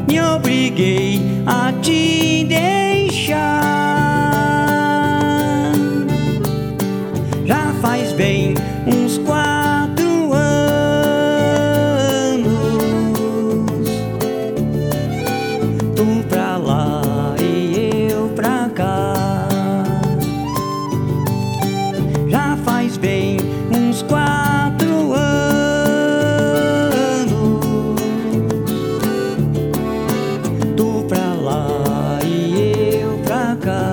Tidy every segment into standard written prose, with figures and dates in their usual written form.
me obriguei a te deixar. Já faz bem uns 4 anos, tu pra lá e eu pra cá. Já faz bem uns 4 anos, tu pra lá e eu pra cá.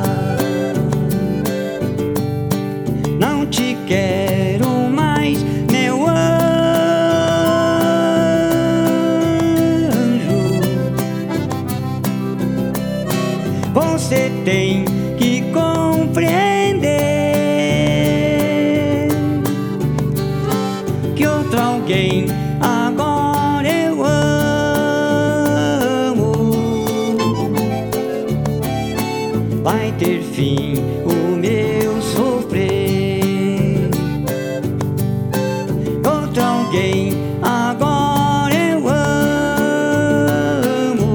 Não te quero mais, meu anjo. Você tem que compreender que outro alguém agora eu amo. Vai ter fim o meu sofrer. Outro alguém agora eu amo.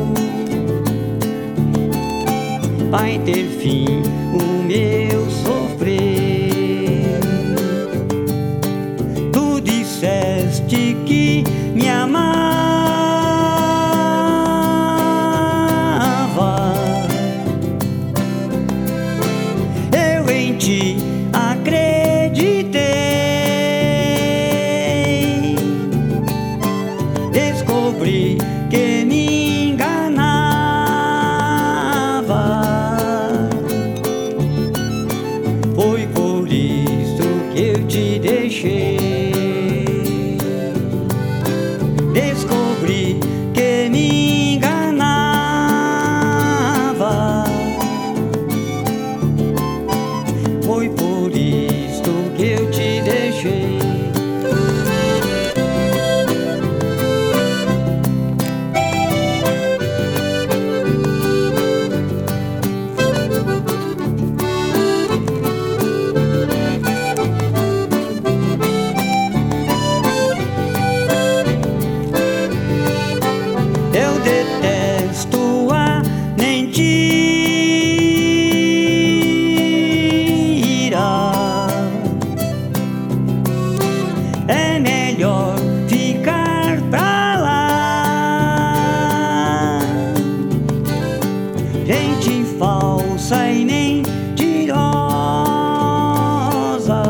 Vai ter fim o meu sofrer. Tu disseste que me amava, eu em ti acreditei. Descobri que me enganava. Foi por isso que eu te deixei. Descobri que me enganava. Foi por isso que eu te deixei. Eu detesto a mentira. É melhor ficar pra lá. Gente falsa e mentirosa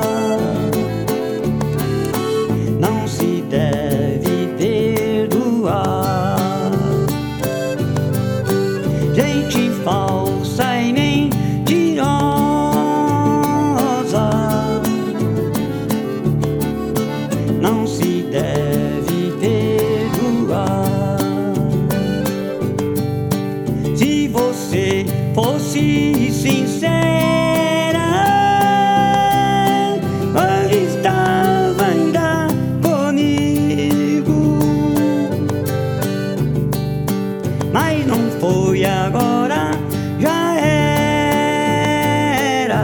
não se deve perdoar. Gente falsa e mentirosa não se deve perdoar. Se você fosse sincera, eu estava ainda comigo. Mas não foi agora, já era.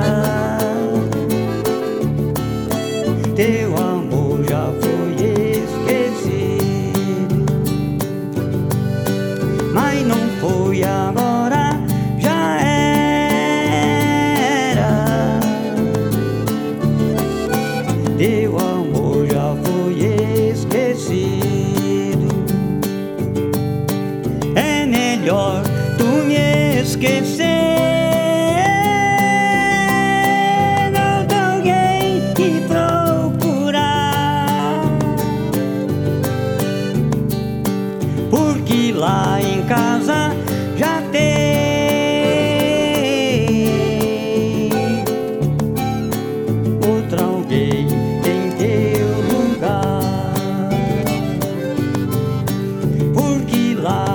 Teu amor já foi esquecido. Mas não foi agora, já era. Teu amor já foi esquecido. É melhor tu me esquecer. Não tem alguém que procurar, porque lá em casa já tem outro alguém em teu lugar. Porque lá